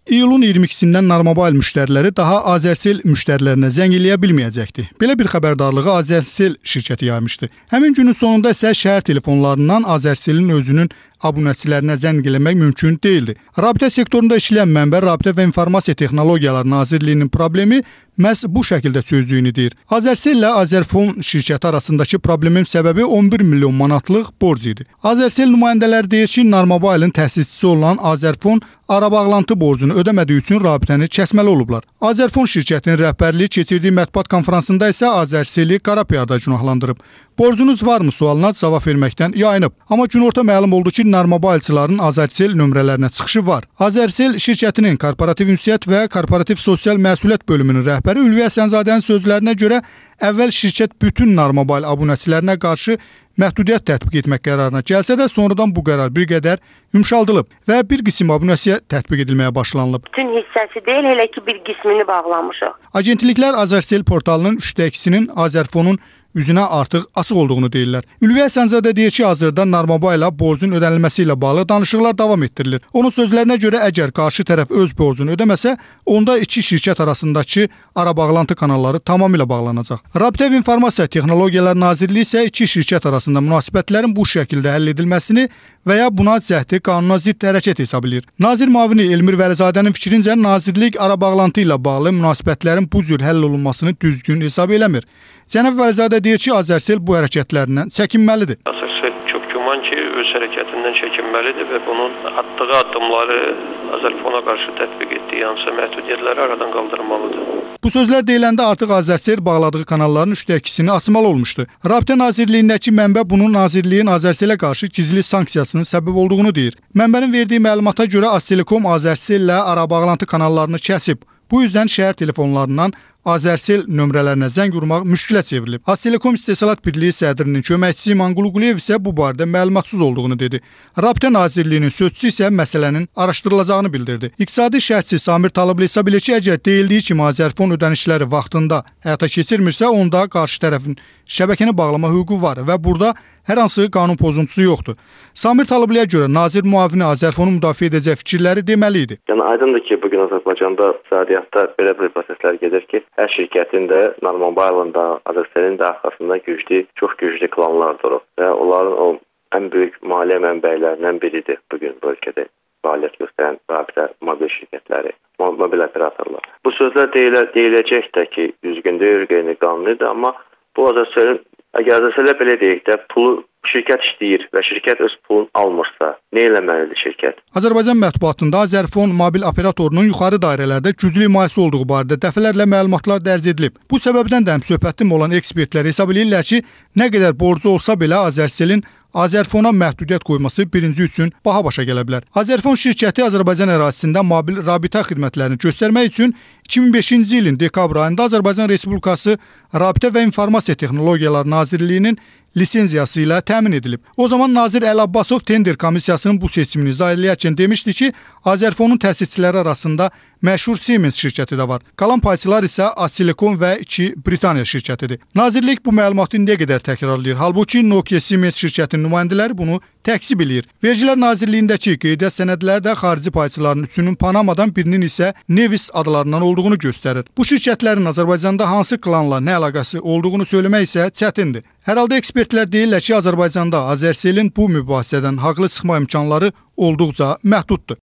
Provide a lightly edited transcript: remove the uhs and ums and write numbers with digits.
İyulun 22-sindən Narmobil müştəriləri daha Azercell müştərilərinə zəng eləyə bilməyəcəkdi. Belə bir xəbərdarlığı Azercell şirkəti yaymışdı. Həmin günün sonunda isə şəhər telefonlarından Azercellin özünün abunəçilərinə zəng eləmək mümkün değildi. Rabitə sektorunda işləyən mənbə Rabitə və İnformasiya Texnologiyaları Nazirliyinin problemi məhz bu şəkildə çözdüyünü deyir. Azercell ilə Azerfon şirkəti arasındakı problemin səbəbi 11 milyon manatlıq borc idi. Azercell nümayəndələri deyir ki, Narmobilin təsisçisi olan Azerfon ara bağlantı borcunu ödəmədiyi üçün rabitəni kəsməli olublar. Azerfon şirkətinin rəhbərliyi keçirdiyi mətbuat konfransında isə Azercelli qara piyada günahlandırıb. Borcunuz varmı sualına cavab verməkdən yayınıb. Amma günorta məlum oldu ki, Narmobilçilərin Azercell nömrələrinə çıxışı var. Azercell şirkətinin korporativ ünsiyyət və korporativ sosial məsuliyyət bölümünün rəhbəri Ülviyə Sənsazadənin sözlərinə görə əvvəl şirkət bütün Narmobil abunəçilərinə qarşı məhdudiyyət tətbiq etmək qərarına gəlsə də sonradan bu qərar bir qədər yumşaldılıb və bir qism abunəçiyə tətbiq edilməyə başlanılıb. Bütün hissəsi deyil, elə ki bir qismini bağlamışıq. Agentliklər Azercell portalının 3/2-sinin Azerfonun üzünə artıq açıq olduğunu deyirlər. Ülviyə Sənzadə deyir ki, hazırda Narmobil ilə borcun ödənilməsi ilə bağlı danışıqlar davam etdirilir. Onun sözlərinə görə əgər qarşı tərəf öz borcunu ödəməsə, onda iki şirkət arasındakı ara bağlantı kanalları tamamilə bağlanacaq. Rabitə və İnformasiya Texnologiyaları Nazirliyi isə iki şirkət arasında münasibətlərin bu şəkildə həll edilməsini və ya buna cəhdi qanuna zidd hərəkət hesab edir. Nazir müavini Elmir Vəlizadənin fikrincə, Nazirlik ara bağlantı ilə bağlı münasibətlərin bu cür həll olunmasını düzgün hesab eləmir. Cənab Vəlizadə deyir ki, Azercell bu hərəkətlərindən çəkinməlidir. Azercell çox güman ki, öz hərəkətindən çəkinməlidir və bunun atdığı addımları Azerfona qarşı tətbiq etdiyi hansısa məhdudiyyətləri aradan qaldırmalıdır. Bu sözlər deyiləndə artıq Azercell bağladığı kanalların 3/2-sini açmalı olmuşdu. Rabitə Nazirliyindəki mənbə bunun Nazirliyin Azercellə qarşı gizli sanksiyasının səbəb olduğunu deyir. Mənbənin verdiyi məlumata görə Aztelekom Azercell ilə ara bağlantı kanallarını kəsib. Bu yüzden şəhər telefonlarından Azercell nömrələrinə zəng vurmaq müşkilə çevrilib. Aztelekom İstehsalat Birliyi sədrinin köməkçisi İman Quluquliyev isə bu barədə məlumatsız olduğunu dedi. Rabitə Nazirliyinin sözçüsü isə məsələnin araşdırılacağını bildirdi. İqtisadi şərhçi Samir Talıblı hesab edir ki, əgər deyildiyi kimi Azerfon ödənişləri vaxtında həyata keçirmirsə, onda qarşı tərəfin şəbəkəni bağlama hüququ var və burada hər hansı qanun pozuntusu yoxdur. Samir Talıblıya görə nazir müavini Azerfonu müdafiə edəcək fikirləri deməli idi. Yəni aydındır ki, bugün Azərbaycanda iqtisadiyyatda belə bir proseslər gedir ki, hər şirkətin də, Narmobilin də, Azercellin də arxasında çox güclü klanlar durur və onların o ən böyük maliyyə mənbələrindən biridir bugün bu ölkədə fəaliyyət göstərən rabitə mobil şirkətləri, mobil operatorlar. Bu sözlər deyiləcək də ki, düzgün deyil, qeyri-qanunidir, amma bu Azercellin, əgər Azercellə belə deyək də, pulu şirkət işləyir və şirkət öz pulunu almırsa, nə eləməlidir şirkət? Azərbaycan mətbuatında Azerfon mobil operatorunun yuxarı dairələrdə güclü himayəsi olduğu barədə dəfələrlə məlumatlar dərc edilib. Bu səbəbdən də söhbətim olan ekspertlər hesab edirlər ki, nə qədər borcu olsa belə Azercellin Azerfona məhdudiyyət qoyması birinci üçün baha başa gələ bilər. Azerfon şirkəti Azərbaycan ərazisində mobil rabitə xidmətlərini göstərmək üçün 2005-ci ilin dekabr ayında Azərbaycan Respublikası Rabitə və İnformasiya Texnologiyaları Nazirliyinin lisenziyası ilə təmin edilib. O zaman Nazir Əli Abbasov tender komissiyasının bu seçimini izah edərkən demişdi ki, Azerfonun təsisçiləri arasında məşhur Siemens şirkəti də var. Qalan payçılar isə Aztelekom və 2 Britaniya şirkətidir. Nazirlik bu məlumatı indiyə qədər təkrarlayır. Halbuki Nokia Siemens şirkətinin nümayəndələri bunu təksib eləyir. Vergilər Nazirliyindəki qeydiyyat sənədləri də xarici payçıların üçünün Panamadan birinin isə Nevis adlarından olduğunu göstərir. Bu şirkətlərin Azərbaycanda hansı klanla nə əlaqəsi olduğunu söyləmək isə çətindir. Hər halda ekspertlər deyirlər ki, Azərbaycanda Azercellin bu mübahisədən haqlı çıxma imkanları olduqca məhduddur.